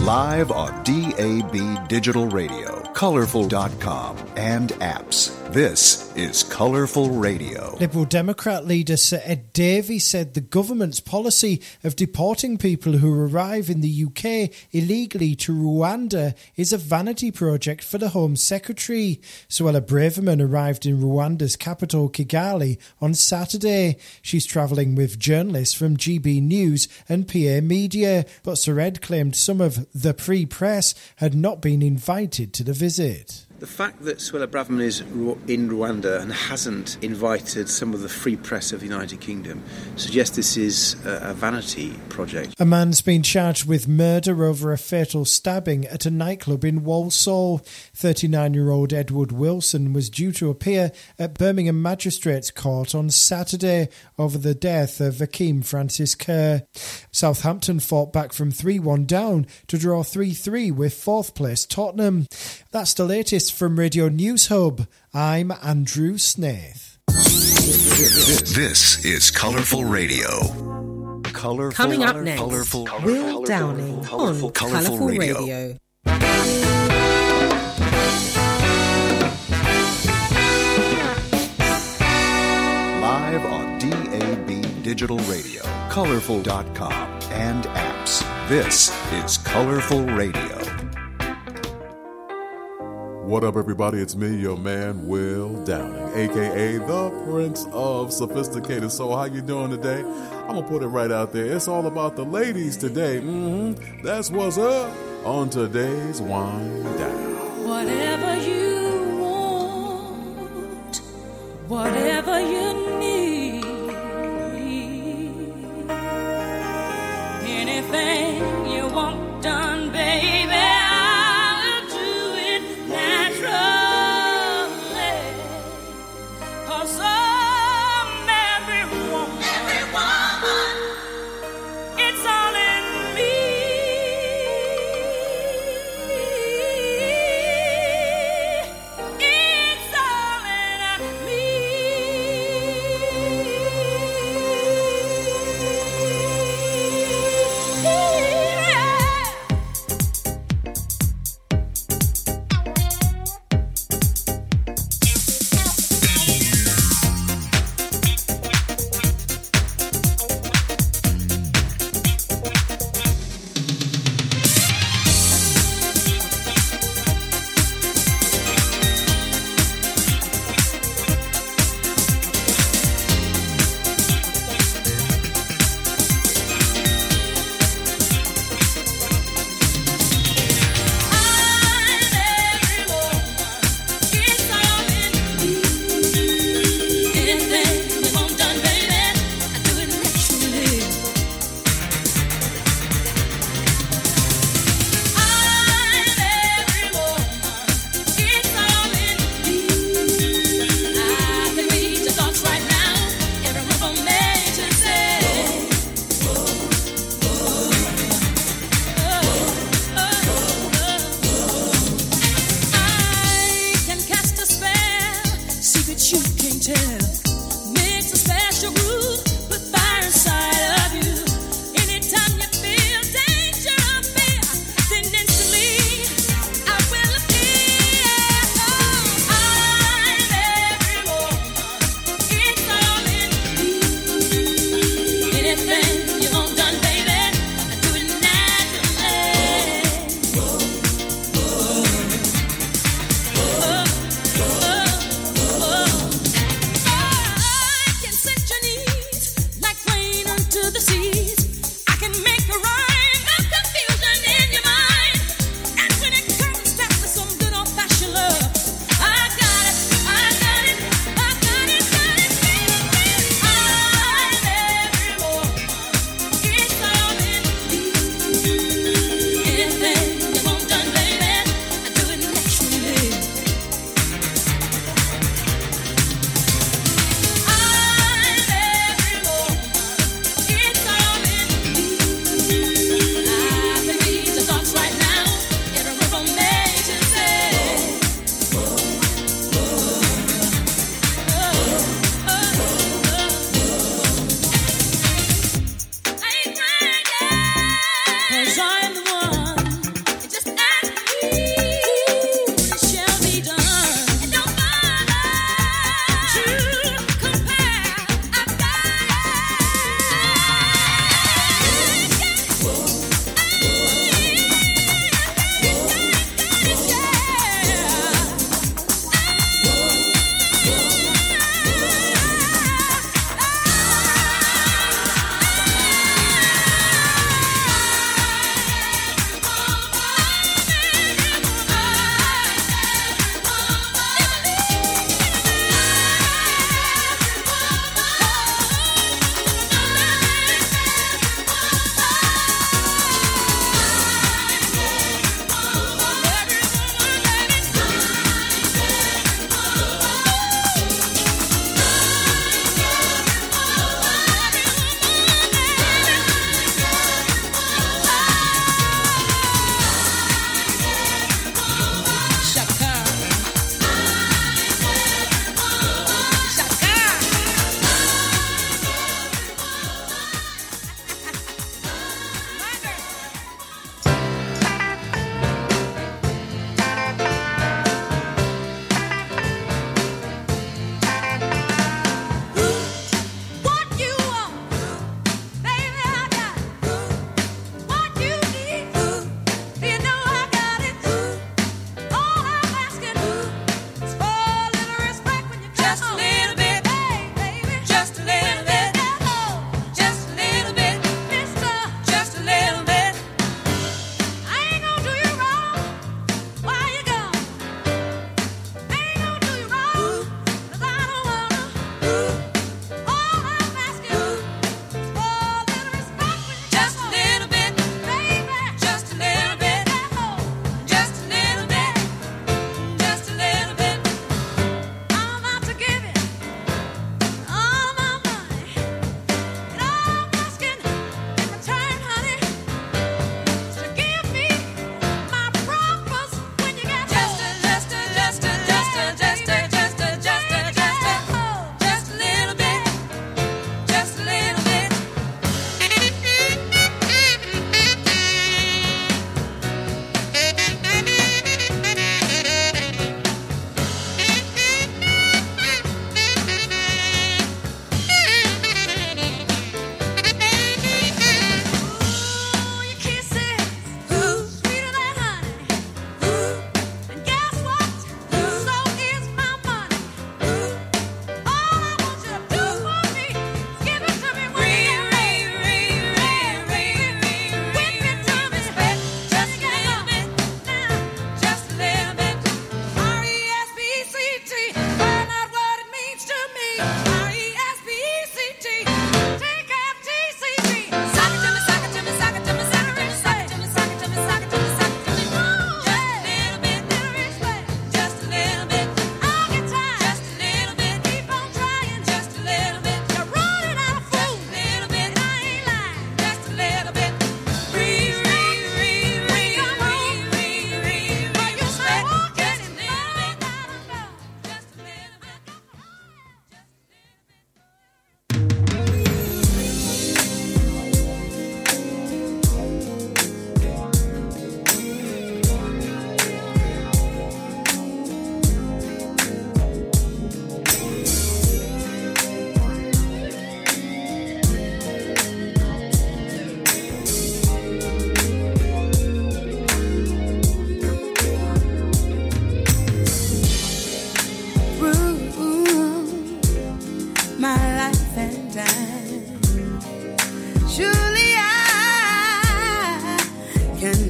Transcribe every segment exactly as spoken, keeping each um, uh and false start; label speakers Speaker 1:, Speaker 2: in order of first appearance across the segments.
Speaker 1: Live on D A B Digital Radio, Colourful dot com, and apps. This is Colourful Radio.
Speaker 2: Liberal Democrat leader Sir Ed Davey said the government's policy of deporting people who arrive in the U K illegally to Rwanda is a vanity project for the Home Secretary. Suella Braverman arrived in Rwanda's capital, Kigali, on Saturday. She's travelling with journalists from G B News and P A Media, but Sir Ed claimed some of the Free Press had not been invited to the visit.
Speaker 3: The fact that Suella Braverman is in Rwanda and hasn't invited some of the Free Press of the United Kingdom suggests this is a vanity project.
Speaker 2: A man's been charged with murder over a fatal stabbing at a nightclub in Walsall. thirty-nine-year-old Edward Wilson was due to appear at Birmingham Magistrates Court on Saturday over the death of Akeem Francis Kerr. Southampton fought back from three one down to draw three three with fourth place Tottenham. That's the latest from Radio News Hub. I'm Andrew Snaith.
Speaker 1: This is Colourful Radio. Colourful,
Speaker 4: Coming up next,
Speaker 1: colourful,
Speaker 4: Will Downing on Colourful, Colourful Radio. Radio.
Speaker 1: Live on D A B Digital Radio, Colourful dot com, and apps. This is Colourful Radio.
Speaker 5: What up, everybody? It's me, your man, Will Downing, a k a the Prince of Sophisticated Soul. How you doing today? I'm going to put it right out there. It's all about the ladies today. Mm-hmm. That's what's up on today's Wind Down.
Speaker 6: Whatever you want, whatever you need, anything you want done, baby, I'll do it naturally. 'Cause I'm every woman, every woman, it's all in me. It's all in me. Yeah.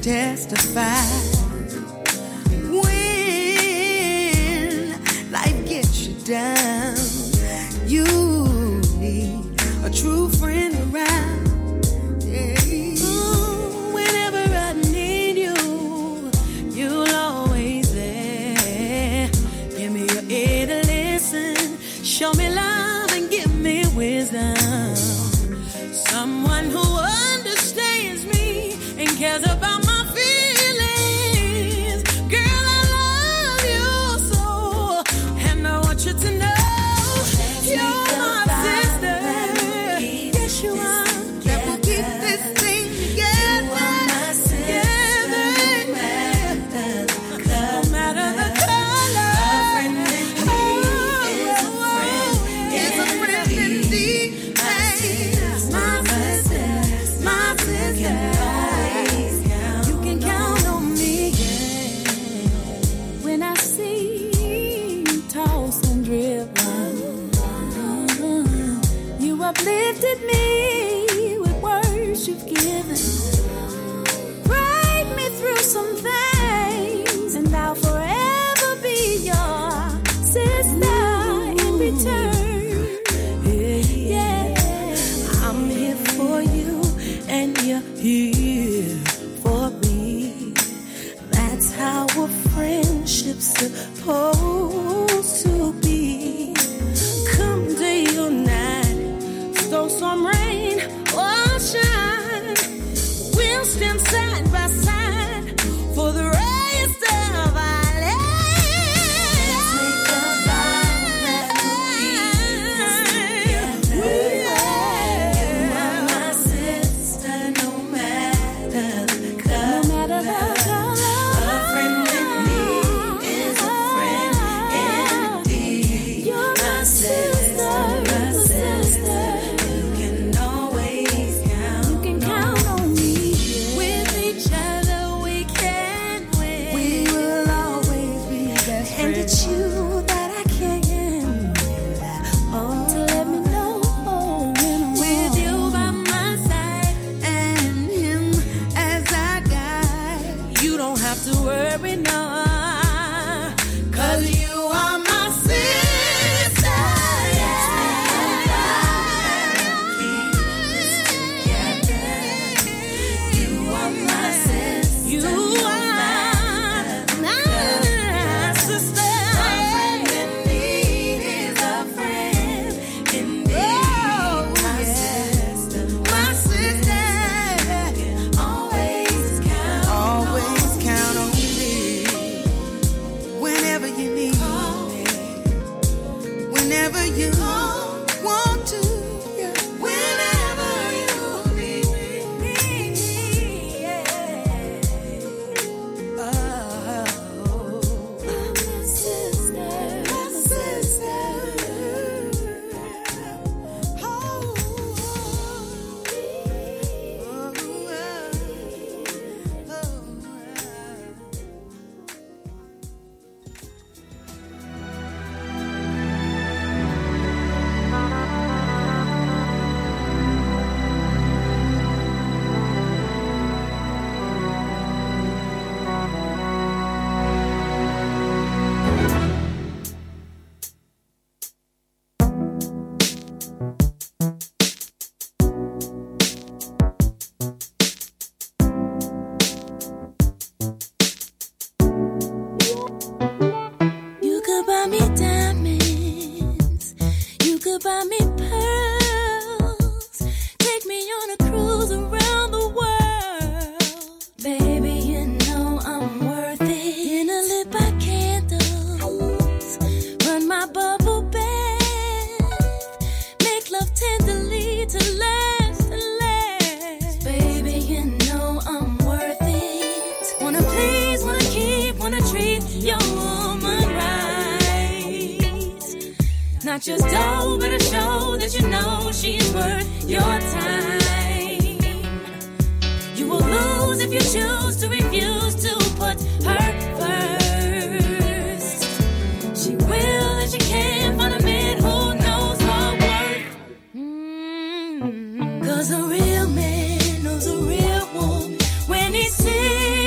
Speaker 7: testify. When life gets you down, you need a true friend around. Yeah. Ooh, whenever I need you, you'll always there. Give me your ear to listen, show me love and give me wisdom. Someone who understands me and cares about my feelings. Girl, I love you so, and I want you to know you're my sister. Yes, you are. That will keep this thing together. Together. No matter the color. A friend indeed is a friend. Is a friend indeed. My sister, my sister. You can count on me, yeah. When I see you toss and driven, you uplifted me with words you've given. Brought me through some things, and I'll forever be your sister in return. Yeah, I'm here for you, and you're here for me. That's how a friendship's supposed to be. Come day or night, storm, storm, rain or shine, we'll stand side by side for the rest of our lives. Make a vow that we'll be together. You are my sister, no matter the color. No matter the color. A friend indeed is a friend indeed. You're my sister, my sister. You can always count. You can count on me. With each other we can win. We will always be best friends. And it's you that I can rely on to let me know when I'm with you by my side and him as our guide. You don't have to worry, no, 'cause you are my sister. You are my sister. You are my sister. A friend indeed is a friend indeed. My sister, my sister. Always count, always count on me. Whenever you need me, whenever you want to, yeah. Whenever you need me, yeah. Oh, my sister, my sister. Oh, you could buy me diamonds, you could buy me pearls, take me on a cruise around the world. Baby, you know I'm worth it. Dinner lit by candles, run my bubble bath, make love tenderly to last and last. Baby, you know I'm worth it. Wanna please, wanna keep, wanna treat your woman right. Not just dough, but a show that you know she's worth your time. You will lose if you choose to refuse to put her first. She will and she can find a man who knows her worth. Mm-hmm. 'Cause a real man knows a real woman when he sees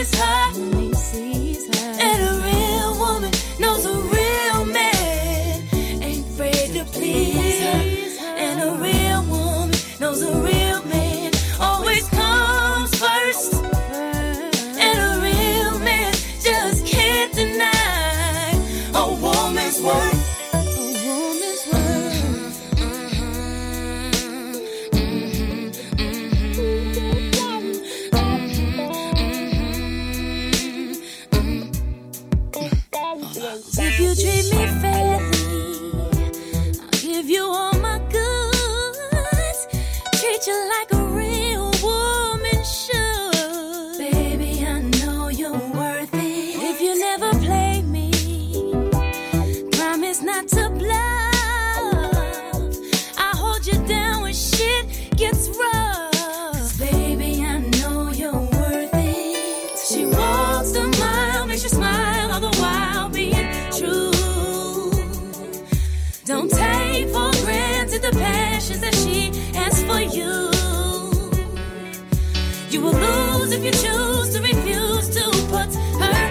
Speaker 7: You will lose if you choose to refuse to put her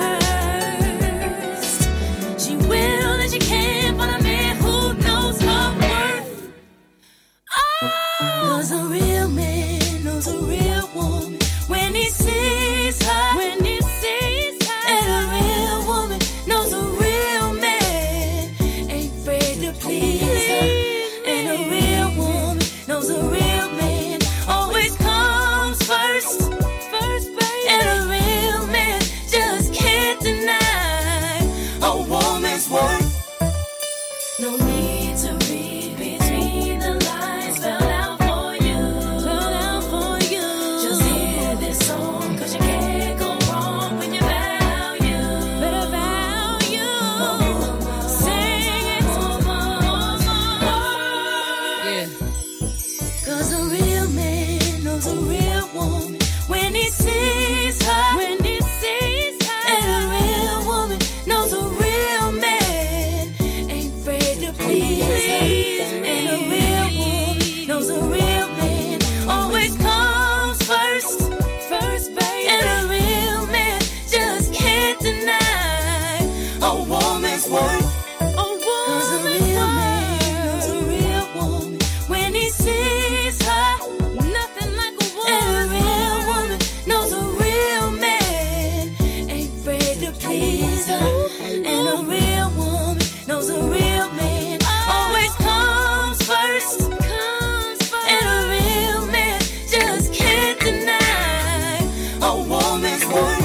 Speaker 7: first. She will and she can't find a man who knows her worth. Oh, 'cause a real man knows a real woman when he sees her. When he sees her. And a real woman knows a real man ain't afraid to please her. And a real woman knows a real man always comes first. First, baby. And a real man just can't deny a woman's worth. No need to read between the lines. Spelled out for you. Spelled out for you. Just hear this song, 'cause you can't go wrong when you value. Better value. Sing it to mama.
Speaker 6: Yeah.
Speaker 7: 'Cause a real man knows a real woman when he sees her. When he sees her. And a real woman knows a real man ain't afraid to please her. And a real woman knows a real man always comes first. First, baby. And a real man just can't deny a woman's worth. A woman's a real man knows a real woman when he sees her. Nothing like a woman. And a real woman knows a real man ain't afraid to please her. And a real woman knows a real man always comes first. Comes first. And a real man just can't deny a woman's worth.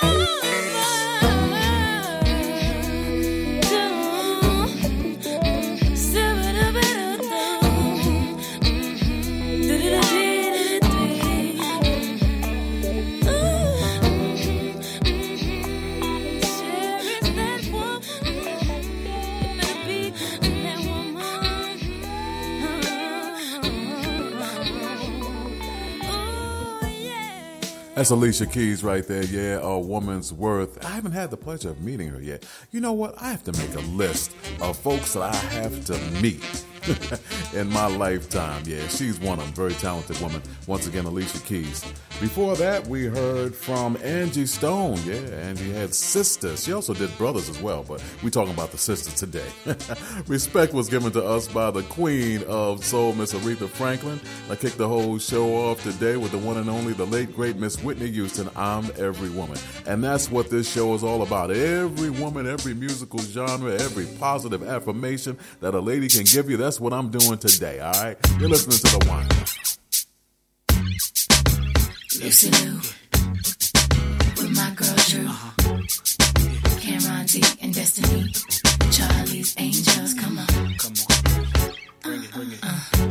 Speaker 5: That's Alicia Keys right there. Yeah, A Woman's Worth. I haven't had the pleasure of meeting her yet. You know what? I have to make a list of folks that I have to meet in my lifetime. Yeah, she's one of them. Very talented woman. Once again, Alicia Keys. Before that, we heard from Angie Stone. Yeah, Angie had sisters. She also did brothers as well, but we're talking about the sisters today. Respect was given to us by the queen of soul, Miss Aretha Franklin. I kicked the whole show off today with the one and only, the late, great Miss Whitney Houston, I'm Every Woman. And that's what this show is all about. Every woman, every musical genre, every positive affirmation that a lady can give you. That's what I'm doing today, all right? You're listening to The Wine.
Speaker 7: Lucy Lou with my girl Drew, Cameron D and Destiny, Charlie's Angels. Come on, come on, bring it, bring it. Uh, uh.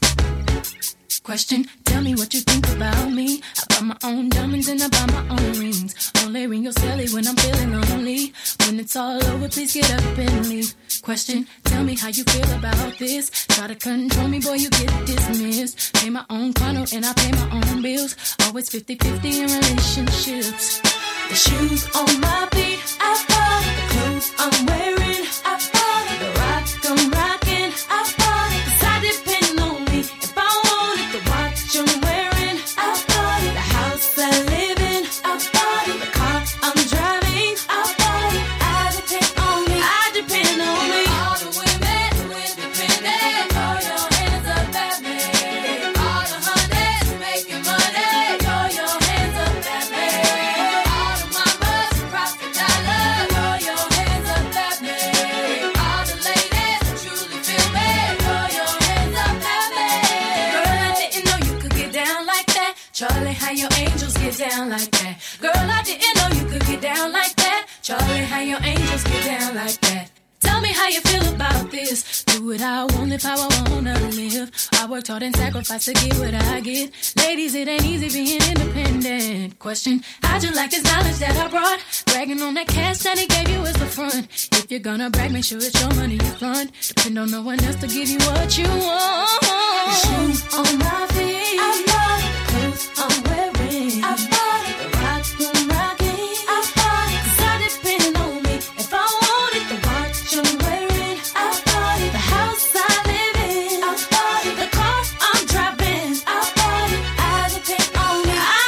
Speaker 7: Question, tell me what you think about me. I buy my own diamonds and I buy my own rings. Only ring your celly when I'm feeling lonely. When it's all over, please get up and leave. Question, tell me how you feel about this. Try to control me, boy, you get dismissed. Pay my own condo and I pay my own bills. Always fifty-fifty in relationships. The shoes on my feet, I bought it. The clothes I'm wearing, I bought it. The rock I'm rocking, I bought it. 'Cause I depend on me. If I want it, the watch I'm wearing, I bought it. The house I live in, I bought it. The car I'm driving, I bought it. I depend on me, I depend on me. All the women who independent, throw your hands up at me. All the hunters making money, throw your hands up at me. All the mamas who rock the dollar, throw your hands up at me. All the ladies who truly feel me, throw your hands up at me. Girl, I didn't know you could get down like that. Charlie, how your angels get down like that. Girl, I didn't know you could get down like that. Charlie, how your angels get down like that. Tell me how you feel about this. Do what I want, live how I wanna live. I worked hard and sacrificed to get what I get. Ladies, it ain't easy being independent. Question, how'd you like this knowledge that I brought? Bragging on that cash that he gave you is the front. If you're gonna brag, make sure it's your money you fund. Depend on no one else to give you what you want. The shoes on my feet, I bought it. The clothes I'm wearing, I bought it. The rock I'm rocking, I bought it. 'Cause I depend on me. If I want it, the watch I'm wearing, I bought it. The house I live in, I bought it. The car I'm driving, I bought it. I depend on me, I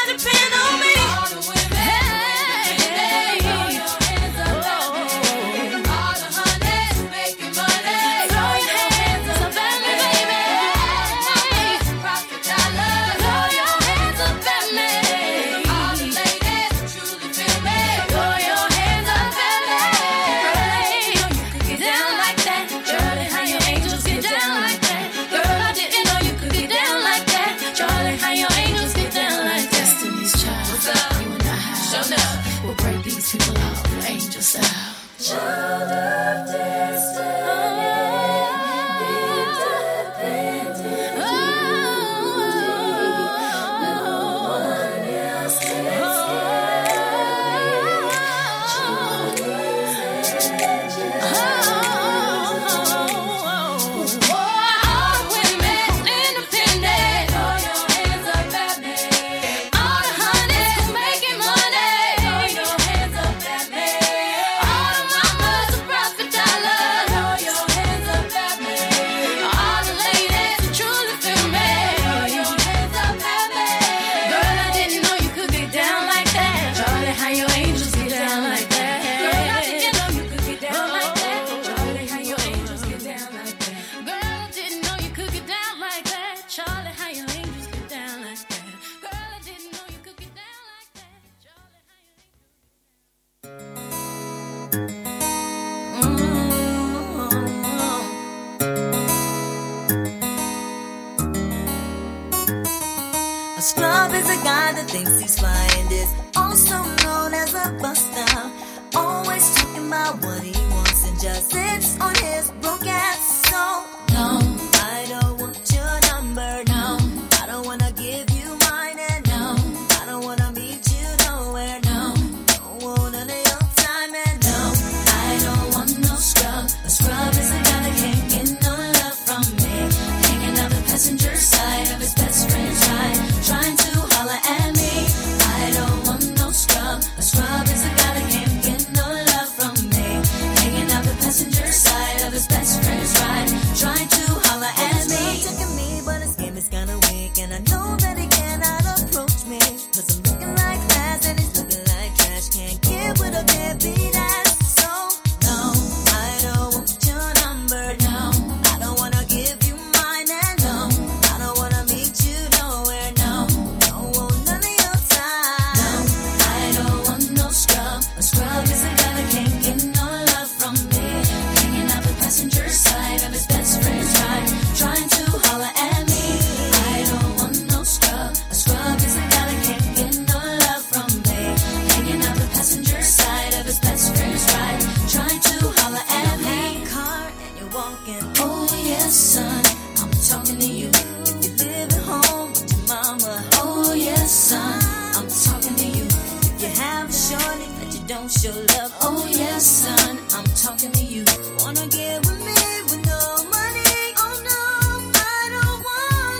Speaker 7: A scrub is a guy that thinks he's fly and is also known as a buster. Always talking about what he wants and just sits on his broke ass. So, no, I don't want your number, no. I don't wanna give you mine, and no, I don't wanna meet you nowhere, no. Don't want none of your time, and no, I don't want no scrub. A scrub is a guy that can't get no love from me. Hanging out the passenger side of his best friend's ride, trying to holler at me. I don't want no scrub. A scrub is a guy that can't get no love from me. Hanging out the passenger side of his best friend's ride, trying to holler at me. Look at me, but his game is kinda weak, and I know that he cannot approach me, cause I'm looking like glass and he's looking like trash. Can't get with a deadbeat ass. So, no, I don't want your number, no. I don't wanna give you mine, and no, I don't wanna meet you nowhere, no. Don't want none of your time. No, I don't want no scrub. A scrub is a guy that can't get no love from me. Hanging out the passenger side of his best friend's ride, trying to holler at me. I don't want no scrub. A scrub is a guy that can't get no love from me. Hanging out the passenger side of his best friend's ride, trying to holler at me. Car and you're walking. Oh yes, son, I'm talking to you. If you live at home with your mama. Oh yes, son, I'm talking to you. If you have a shorty that you don't show love. Oh yes, son, I'm talking to you. Wanna get with me with no money? Oh no, I don't want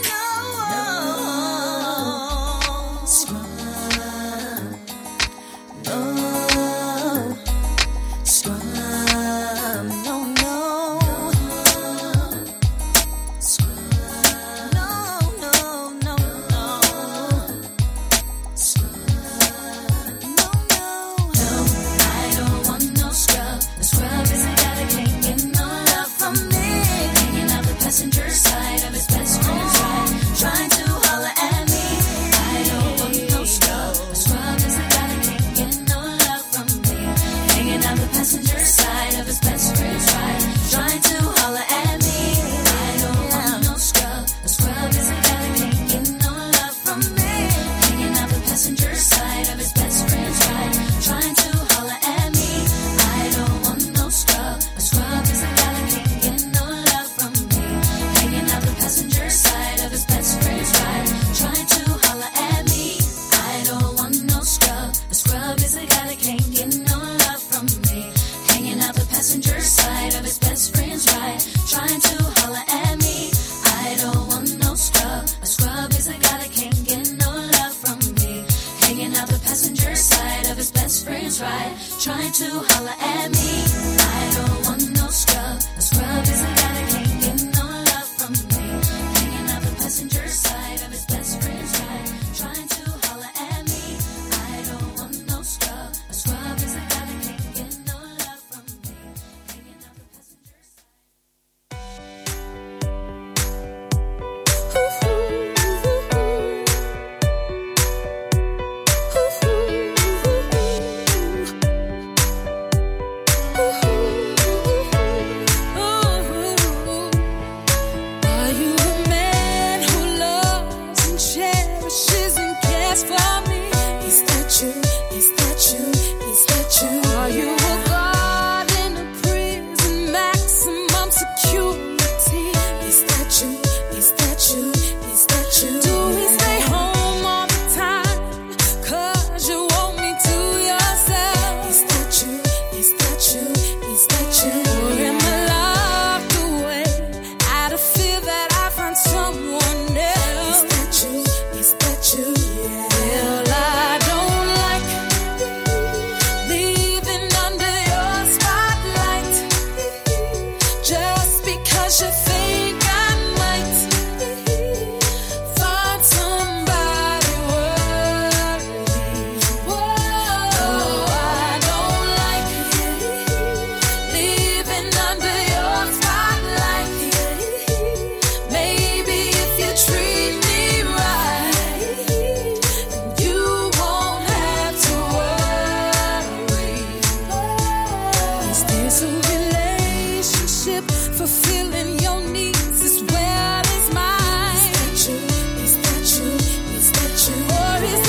Speaker 7: no scrub. No scrub. No, no scrub. No, no, no, no scrub. No, no, no. I don't want no scrub. A scrub is a guy that can't get no love from me. Hanging out the passenger side of his best friend's ride, trying to holler at me. I don't want no scrub. A scrub is a guy that can't get no love from me. Hanging out the passenger side of his best friend's ride, trying to holler at me. I don't want no scrub. A scrub is a guy that can't get no love from me. Hanging out the passenger side of his best friend's ride, trying to holler at me. I don't want no scrub. A scrub is a guy that can't get no love from me. Hanging out the passenger side of his best friend's ride, trying to holler at me. I don't want no scrub. A scrub is a guy that can't get no love from me. Hanging out the passenger side of his best friend's ride, trying to holler at me. I don't want no scrub. A scrub is a guy that can't get no love from me. Hanging out the passenger side of his best friend's ride, trying to holler at me. I don't want no scrub. A scrub is a guy that can't get no love from me. Hanging out the passenger side of his best friend's ride, trying to holler at me. I don't want no scrub. A scrub is a guy that can't get no love from me. Hanging out the passenger side.
Speaker 8: Ooh,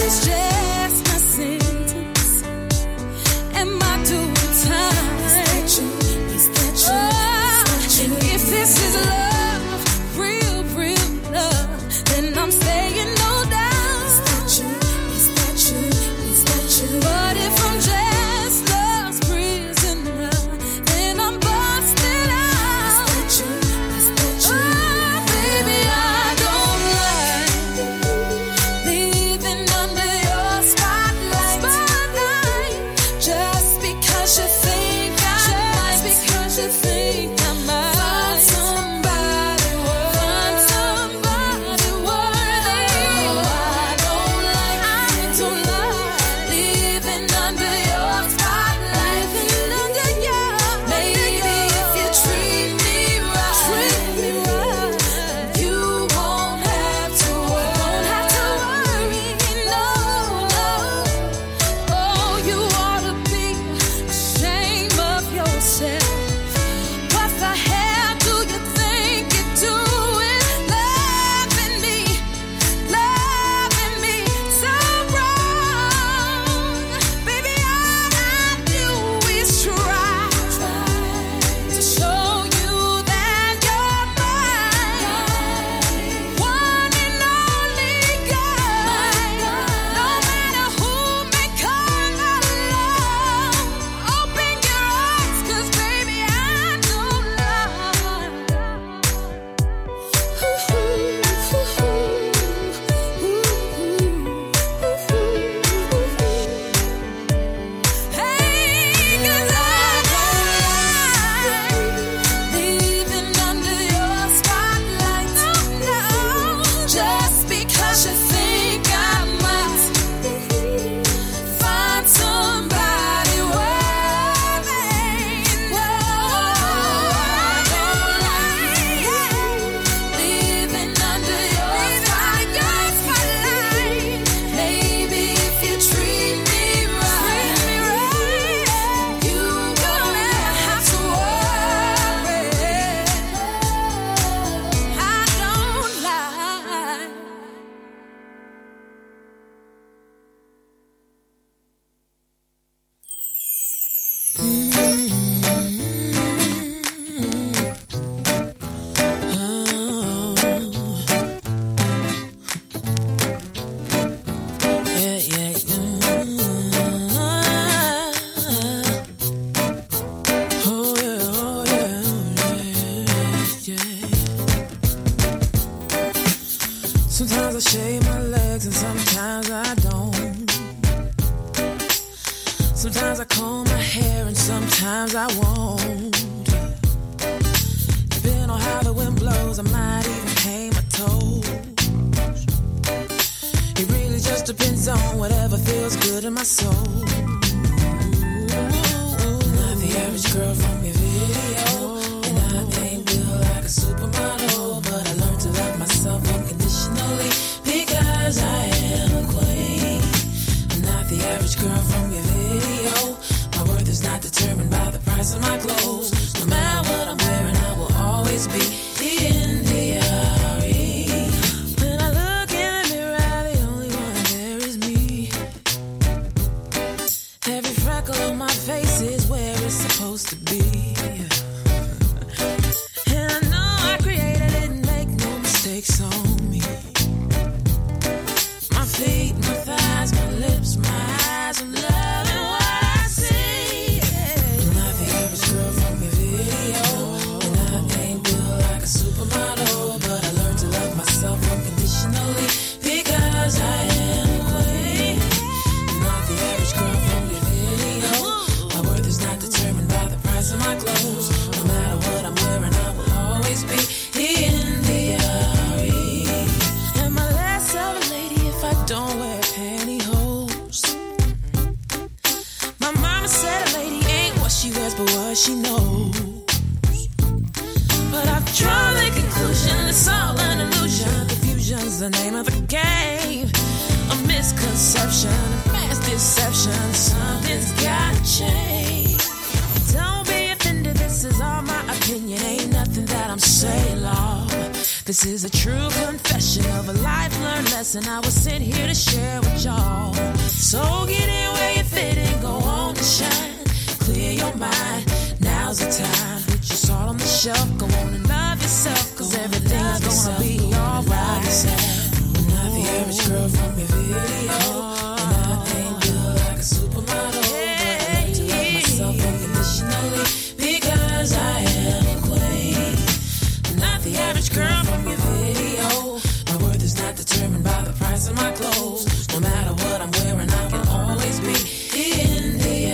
Speaker 7: is just my sentence. Am I doing time? Is that you? Is that you? Oh, is that you? And if this is love, real, real love, then I'm saying no doubt. Is that you? Is that you? Is that you? But if I'm just love's prisoner, then I'm busted out. Is that you? Is that you? Oh, baby, I don't like living under your spotlight. Spotlight. Just because you think I might. Just because you think I might. Find somebody worthy. Find somebody worthy. Oh, I don't like, I don't like living under your spotlight. Living under your, maybe if you treat me right, treat me right, you won't have to worry. Won't have to worry. No, no. Oh, you ought to be ashamed of yourself. What the hell do you think you're doing? Loving me, loving me so wrong. Baby, all I do is try to show you that you're mine. One and only God. No matter who may come along, open your eyes, 'cause baby, I don't Hey, 'cause I don't like living under your spotlight. No, no. Just because you think I might find somebody worthy. No, I don't like living under your spotlight. Maybe if you treat me right, you gonna have to worry. I don't like. Yeah, yeah, yeah. Oh, yeah, oh, yeah, yeah, yeah. Sometimes I shave my legs and sometimes I don't. Sometimes I comb my hair and sometimes I won't. Depending on how the wind blows, I might even paint my toes. It really just depends on whatever feels good in my soul. Not the average girl from your video, and I ain't built like a supermodel, but I learned to love myself unconditionally because I am a queen. I'm not the average girl from your video. My worth is not determined by the price of my clothes. No matter what I'm wearing, I will always be in the R E. When I look in the mirror, the only one there is me. Every freckle on my face is where it's supposed to be. And I know I created it and make no mistakes on me. My feet, my thighs, my lips, my eyes, I'm loving what I see. I'm not the average girl from your video, and I ain't built like a supermodel, but I learned to love myself unconditionally because I am a queen. I'm not the average girl from your video. My worth is not determined by the price of my clothes. No matter what I'm wearing, I will always be in the R E. Am I less of a lady if I don't wear pantyhose? My mama said a lady ain't what she wears, but what she knows. But I've drawn the conclusion it's all an illusion. Confusion's the name of the game. A misconception, a mass deception. Something's gotta change. Don't be offended, this is all my opinion. Ain't nothing that I'm saying, Lord. This is a true confession of a life learned lesson I was sent here to share with y'all.
Speaker 8: shelf. Go on and love yourself, cause everything's gonna be alright. I'm not the average girl from your video, and I ain't built like a supermodel. But I learned to love myself unconditionally, because I am a queen. I'm not the average girl from your video. My worth is not determined by the price of my clothes. No matter what I'm wearing, I can always be in the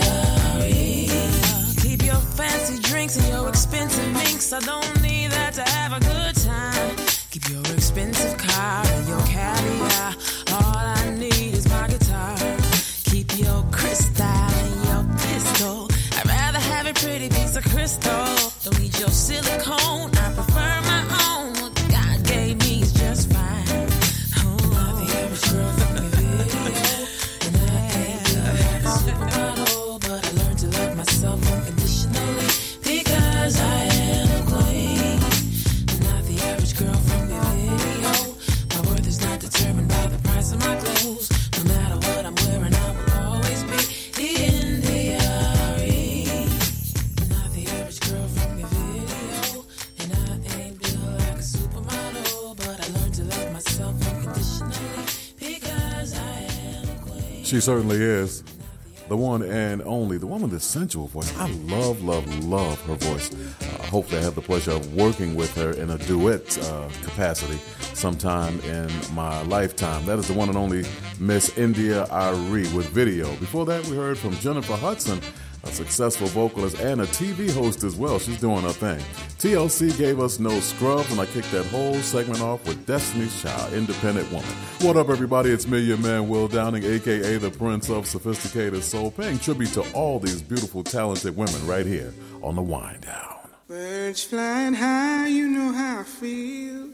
Speaker 8: area. Keep your fancy drinks and your expensive minks. I don't need that to have a good time. Keep your expensive car and your caviar. All I need is my guitar. Keep your crystal and your pistol. I'd rather have a pretty piece of crystal. Don't need your silicone, I prefer my own. What God gave me is just fine. Oh, I'm the average girl from your video, and I ain't built like a supermodel, but I learned to love myself unconditionally, because I am a queen. I'm not the average girl from your video. My worth is not determined by the price of my clothes. No matter what I'm wearing, I will always be in the area. I'm not the average girl from your video, and I ain't built like a supermodel, but I learned to love myself unconditionally, because I am a queen.
Speaker 5: She certainly is. The one and only, the woman with the sensual voice. I love, love, love her voice. Uh, hopefully I have the pleasure of working with her in a duet uh, capacity sometime in my lifetime. That is the one and only Miss India Arie with Video. Before that, we heard from Jennifer Hudson, a successful vocalist and a T V host as well. She's doing her thing. T L C gave us No Scrubs, and I kicked that whole segment off with Destiny's Child, Independent Woman. What up, everybody? It's me, your man, Will Downing, a k a the Prince of Sophisticated Soul, paying tribute to all these beautiful, talented women right here on The Wind Down.
Speaker 9: Birds flying high, you know how I feel.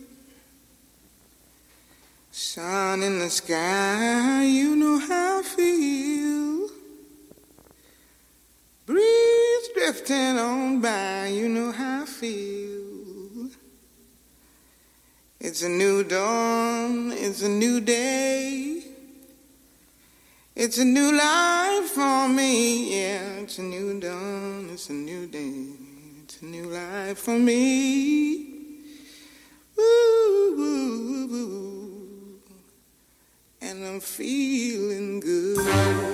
Speaker 9: Sun in the sky, you know how I feel. Breeze drifting on by, you know how I feel. It's a new dawn, it's a new day. It's a new life for me, yeah. It's a new dawn, it's a new day. It's a new life for me. Ooh, ooh, ooh. And I'm feeling good.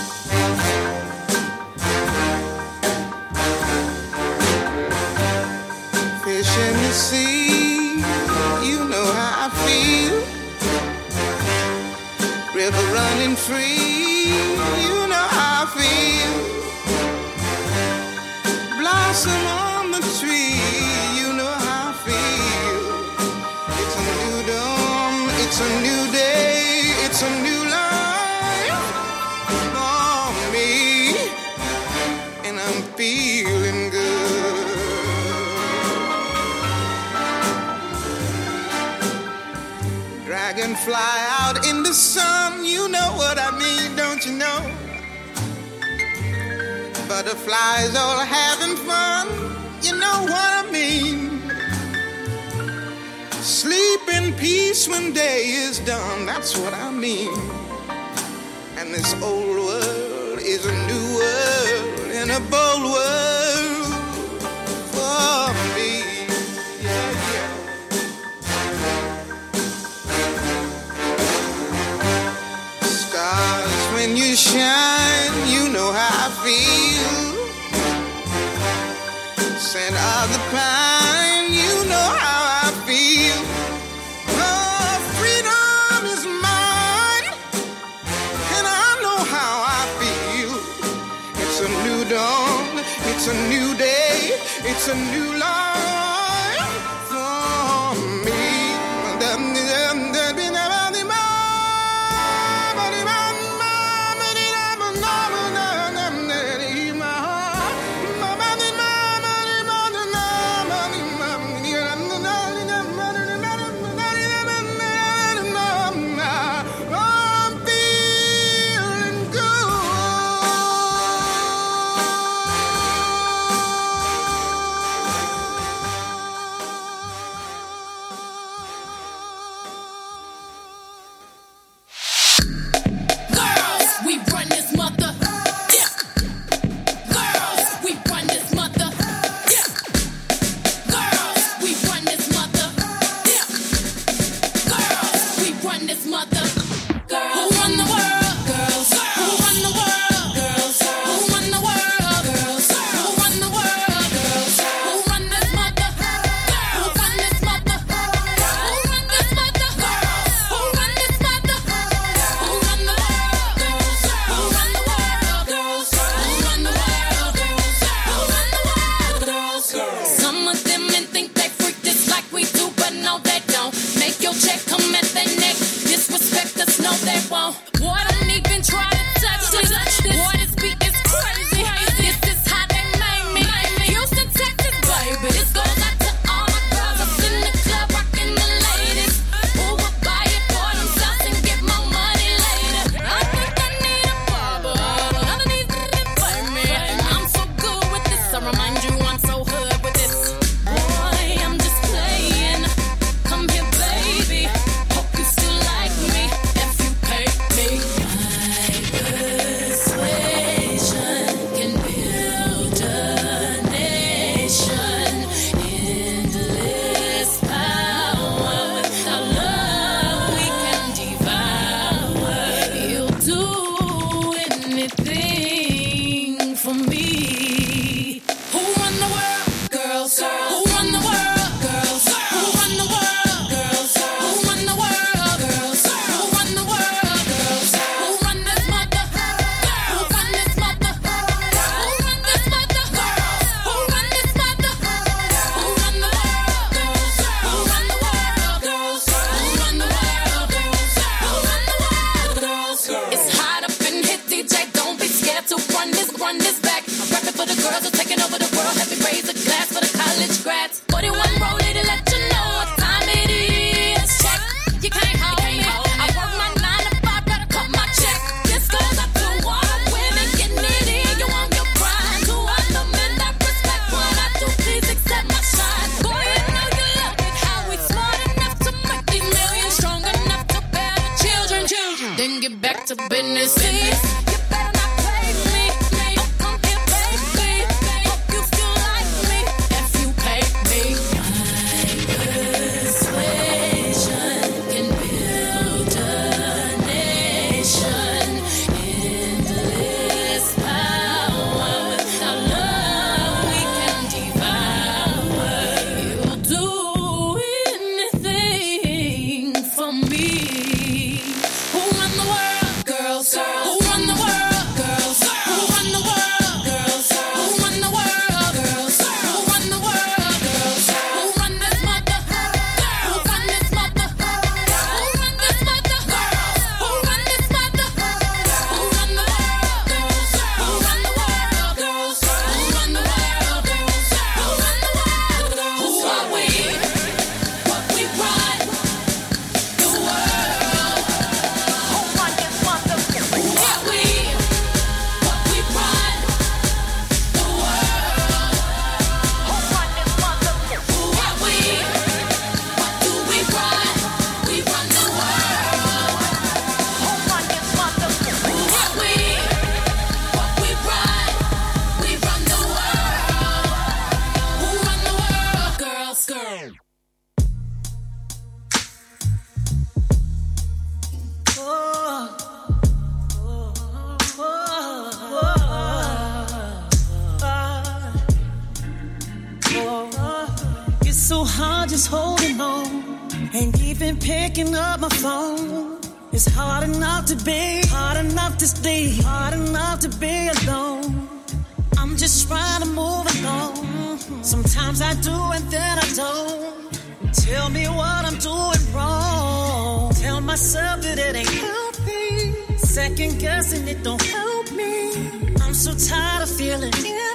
Speaker 9: Fish in the sea, you know how I feel. River running free, you know how I feel. Blossom on the tree, you know how I feel. It's a new dawn, it's a new day, it's a new life for me, and I'm feeling good. Dragonfly out in the sun, you know what I mean, don't you know? Butterflies all having fun, you know what I mean. Sleep in peace when day is done, that's what I mean. And this old world is a new world, and a bold world for me. Yeah, yeah. Stars, when you shine, you know how I feel. Scent of the pine, you know how I feel. Oh, freedom is mine, and I know how I feel. It's a new dawn, it's a new day, it's a new life for me.
Speaker 8: so hard just holding on. Ain't even picking up my phone. It's hard enough to be, hard enough to stay, hard enough to be alone. I'm just trying to move along. Sometimes I do and then I don't. Tell me what I'm doing wrong. Tell myself that it ain't healthy. Second guessing it don't help me. I'm so tired of feeling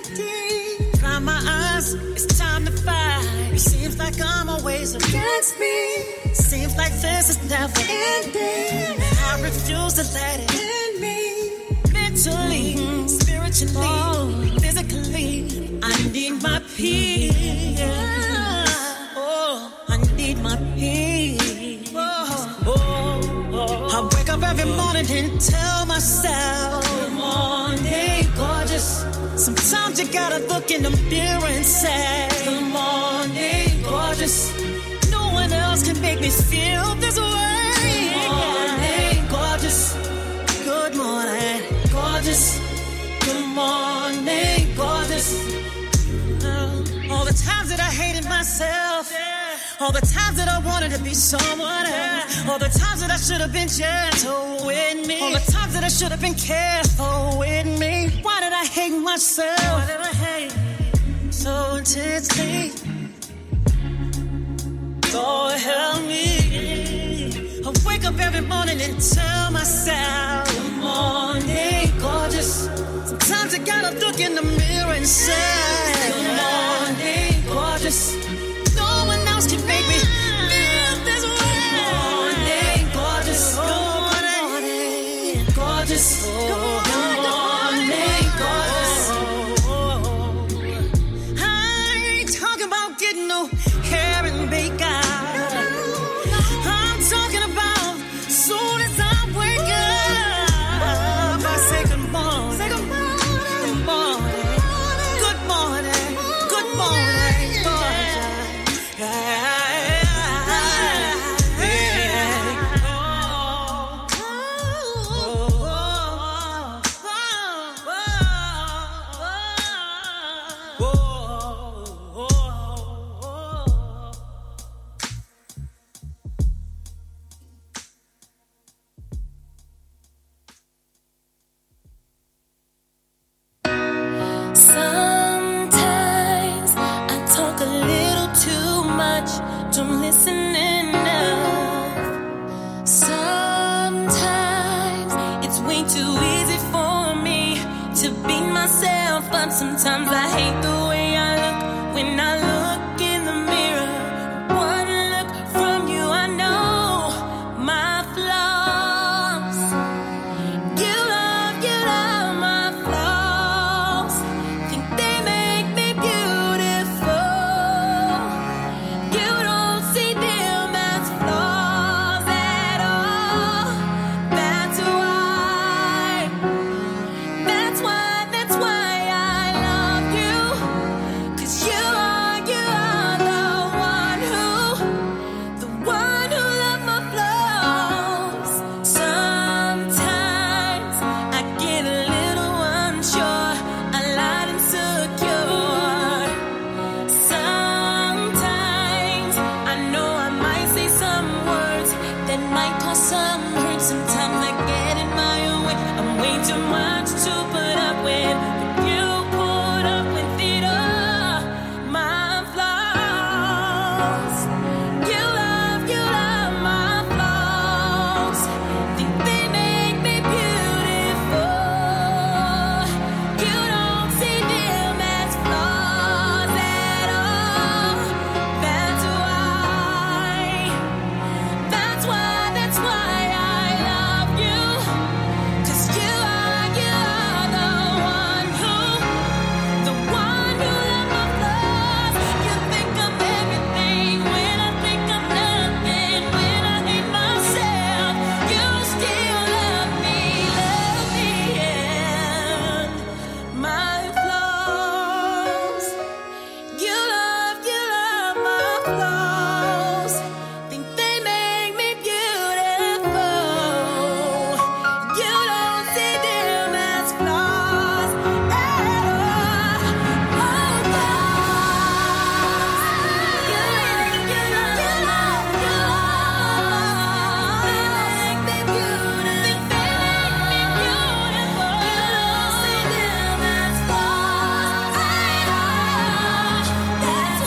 Speaker 8: empty. Dry my eyes, it's time to fight. It seems like I'm always against me. Seems like this is never ending. And I refuse to let it end me. Mentally, spiritually, physically, I need my peace. Oh, I need my peace. Oh, oh, oh. I wake up every morning and tell myself, good morning, gorgeous. Sometimes you gotta look in the mirror and say, good morning, gorgeous. No one else can make me feel this way. Good morning, gorgeous. Good morning, gorgeous. Good morning, gorgeous. Uh, all the times that I hated myself. All the times that I wanted to be someone else. All the times that I should have been gentle with me. All the times that I should have been careful with me. Why did I hate myself? Why did I hate so intensely? Lord help me. I wake up every morning and tell myself, good morning, gorgeous. Sometimes I gotta look in the mirror and say, good morning, gorgeous. No one else can make me feel this way. Good morning, gorgeous. Good morning, gorgeous. Good morning, gorgeous. I ain't talking about getting no hair and makeup. I'm talking about soon as I wake up, I say good morning. Say good morning. Good morning. Good morning. Good morning. Good morning.
Speaker 6: Sometimes I hate the way I look when I look in the mirror. One look from you, I know my flaws. You love, you love my flaws. Think they make me beautiful. You don't see them as flaws at all. That's why too much to put up with. But you put up with it all. My flaws. You love, you love my flaws. Think they make me beautiful. You don't see them as flaws at all. That's why. That's why, that's why I love you. 'Cause you are, you are the one who, the one who loves my flaws. You think of everything when I think of nothing. When I hate myself, you still love me, love me, and my flaws. You love, you love my flaws. Think they make me beautiful. You don't see them as flaws at all. My flaws. You love, you love, you love, you love. They make me beautiful. Think they make me beautiful. You don't see them as flaws at all. That's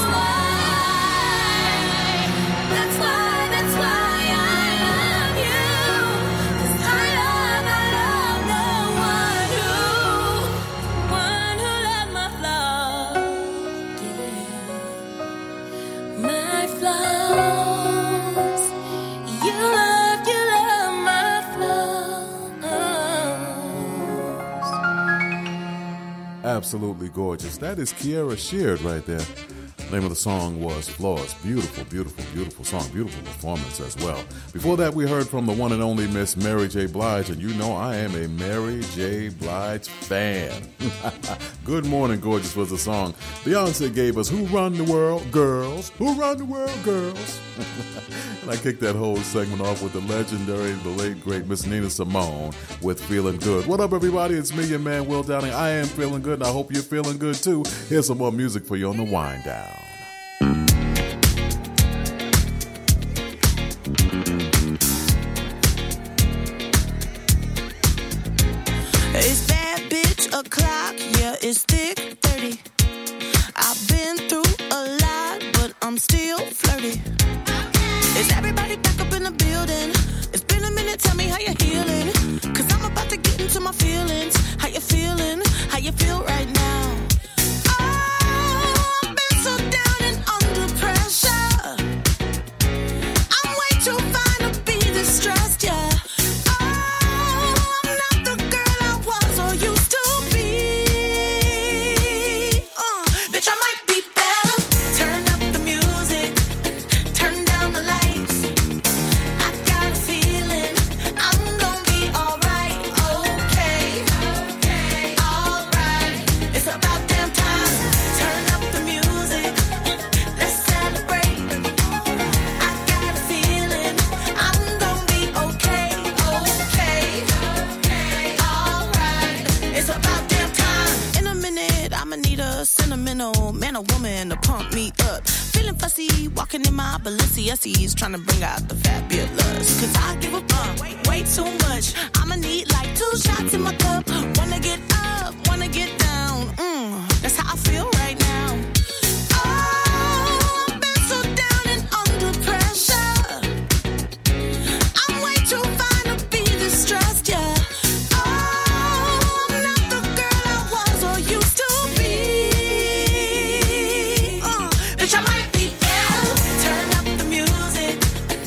Speaker 6: why. That's why, that's why I love you. 'Cause I love, I love the one who, one who loved my flaws. Yeah. My flaws. You love, you love my flaws.
Speaker 5: Absolutely gorgeous. That is Kiera Sheard right there. Name of the song was Flaws. Beautiful, beautiful, beautiful song. Beautiful performance as well. Before that, we heard from the one and only Miss Mary J. Blige, and you know I am a Mary J. Blige fan. Good Morning Gorgeous was the song. Beyonce gave us Who Run the World? Girls. Who Run the World? Girls. And I kicked that whole segment off with the legendary, the late, great Miss Nina Simone with Feeling Good. What up, everybody? It's me, your man, Will Downing. I am feeling good, and I hope you're feeling good, too. Here's some more music for you on the wind down.
Speaker 8: It's that bitch o'clock, yeah, it's thick thirty. I've been through a lot, but I'm still flirty. Is everybody back up in the building? It's been a minute, tell me how you're healing. 'Cause I'm about to get into my feelings. How you feeling? How you feel right now? Oh, I've been so down and under pressure. I'm way too fine to be distressed, yeah. Man or woman to pump me up. Feeling fussy, walking in my Balenciennes, trying to bring out the fabulous. 'Cause I give a fuck way too much. I'ma need like two shots in my cup. Wanna get up, wanna get down. Mm, that's how I feel right now. Oh, I've been so down and under pressure. I'm way too fine to be distressed, yeah.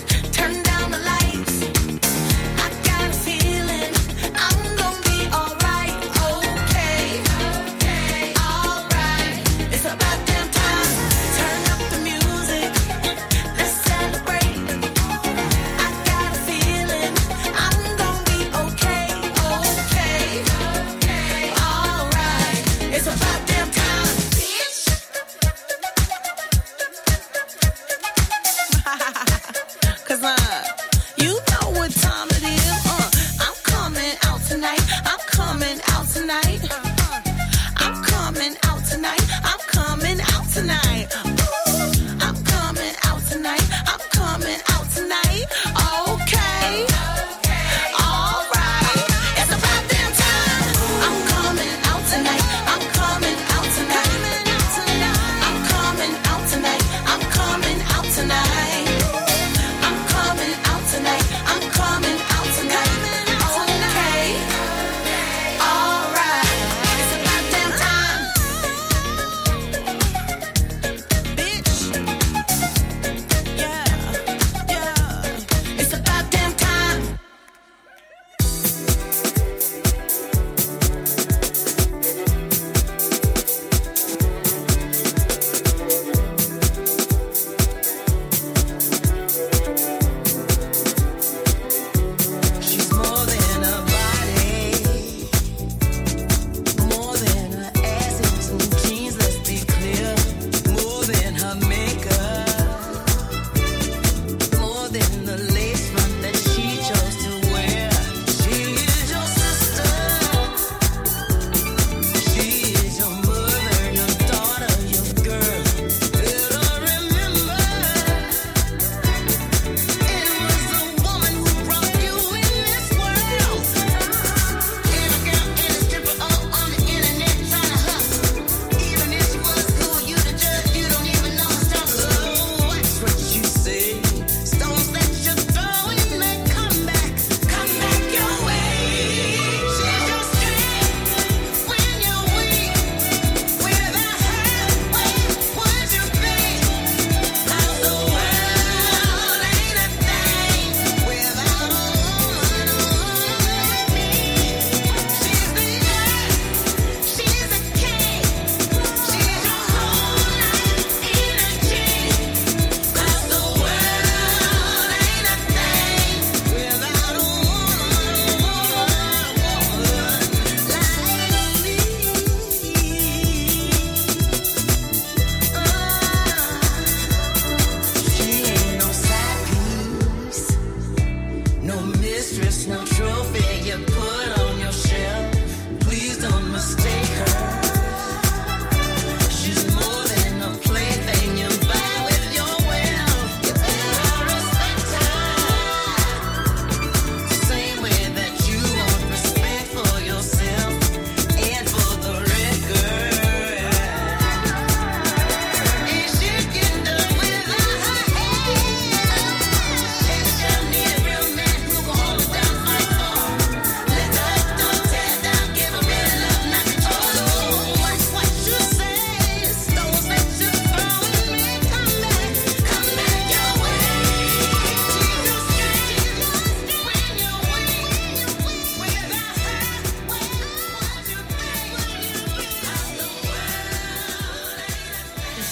Speaker 8: Turn down the lights. I got a feeling I'm gonna be alright.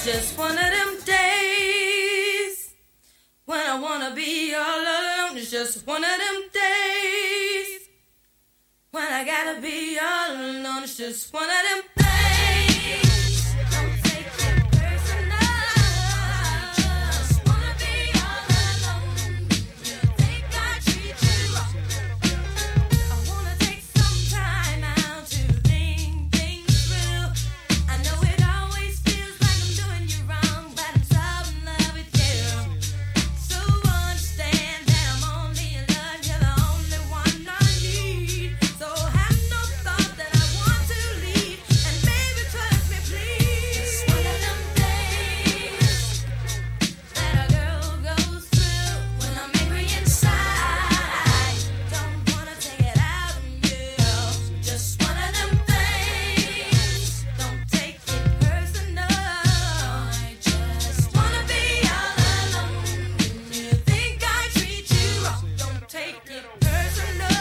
Speaker 6: just one of them days when I wanna be all alone. It's just one of them days when I gotta be all alone. It's just one of them days. Don't take it personal. Just wanna be all alone. You think I treat you wrong? I wanna take some time out to think things through. I know it always feels like I'm doing you wrong, but I'm so in love with you. So understand that I'm only in love. You're the only one I need. So have no thought that I want to leave. And baby, trust me, please. It's one of them days that a girl goes through when I'm angry inside. Don't wanna take it out on you. Just one of them things. Don't take it personal. I just wanna be all alone. When you think I treat you wrong, don't take it personal.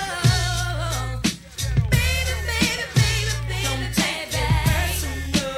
Speaker 6: Baby, baby, baby, baby, don't take it personal.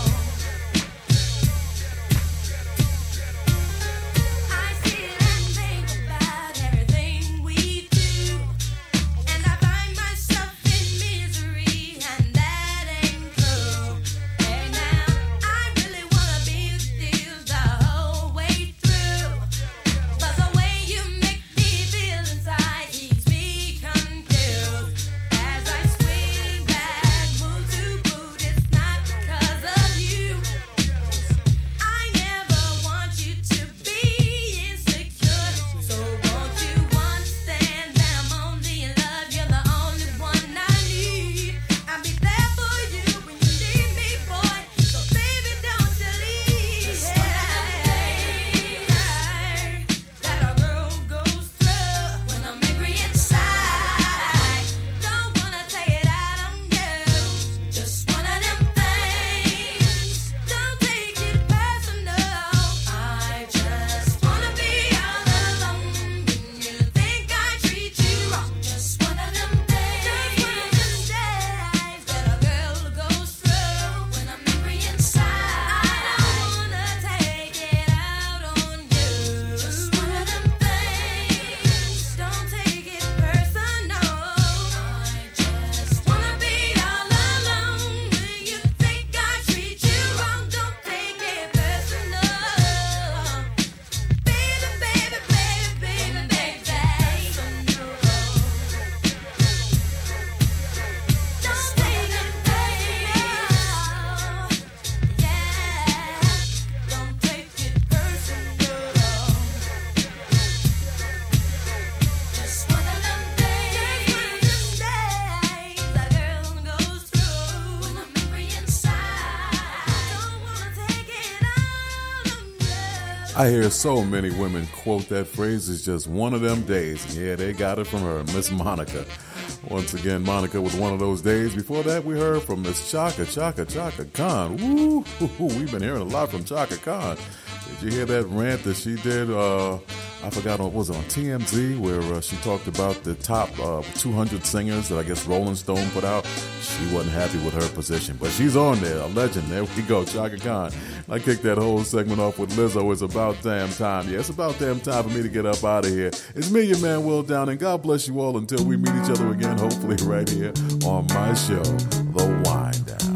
Speaker 6: I sit and think about everything we do, and I find myself in misery, and that ain't cool. Hey now, I really wanna be with you the whole way through, but the way you make me feel inside keeps me confused. As I swing back, mood to boot, it's not because of you. I never want you to be insecure, so won't you understand that I'm only in love? You're the only one I need. I'll be there for you when you need me, boy. So baby, don't you leave. That a girl goes through when I'm angry inside. Don't wanna take it out on you. Just one of them things. Don't take it personal. I just wanna be all alone. When you think I treat you wrong, just one of them days. Just one of them days that a girl goes through when I'm angry inside. I don't wanna take it out on you. Just one of them things. Don't take it personal. I just wanna be all alone. When you think I treat you wrong, don't take it personal. Baby, baby, baby, baby, baby, personal. Don't take it personal. Yeah, don't take it personal. Just one of them days, a girl goes through when I'm angry inside. Don't wanna take it out on you.
Speaker 5: I hear so many women quote that phrase. It's just one of them days. And yeah, they got it from her, Miss Monica. Once again, Monica with one of those days. Before that, we heard from Miss Chaka, Chaka, Chaka Khan. Woo! We've been hearing a lot from Chaka Khan. Did you hear that rant that she did? Uh, I forgot, what was it, on T M Z, where uh, she talked about the top uh, two hundred singers that I guess Rolling Stone put out. She wasn't happy with her position, but she's on there, a legend. There we go, Chaka Khan. I kicked that whole segment off with Lizzo. It's about damn time. Yeah, it's about damn time for me to get up out of here. It's me, your man, Will Downing. God bless you all until we meet each other again, hopefully right here on my show, The Wind Down.